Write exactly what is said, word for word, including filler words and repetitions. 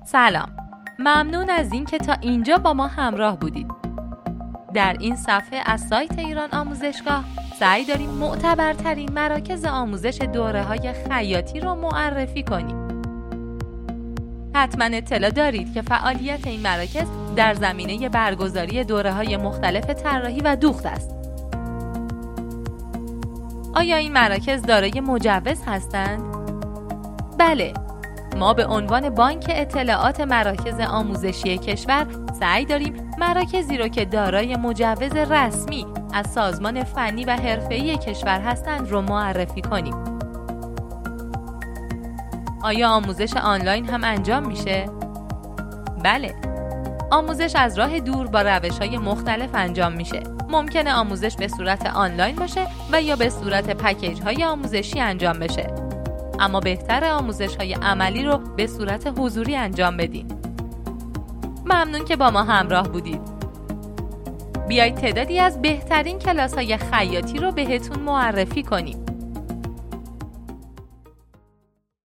سلام، ممنون از این که تا اینجا با ما همراه بودید. در این صفحه از سایت ایران آموزشگاه سعی داریم معتبرترین مراکز آموزش دوره‌های خیاطی رو معرفی کنیم. حتما اطلاع دارید که فعالیت این مراکز در زمینه برگزاری دوره‌های مختلف طراحی و دوخت است. آیا این مراکز دارای مجوز هستند؟ بله. ما به عنوان بانک اطلاعات مراکز آموزشی کشور سعی داریم مراکزی رو که دارای مجوز رسمی از سازمان فنی و حرفه‌ای کشور هستند رو معرفی کنیم. آیا آموزش آنلاین هم انجام میشه؟ بله. آموزش از راه دور با روش‌های مختلف انجام میشه. ممکنه آموزش به صورت آنلاین باشه و یا به صورت پکیج‌های آموزشی انجام بشه. اما بهتره آموزش‌های عملی رو به صورت حضوری انجام بدین. ممنون که با ما همراه بودید. بیایید تعدادی از بهترین کلاس‌های خیاطی رو بهتون معرفی کنیم.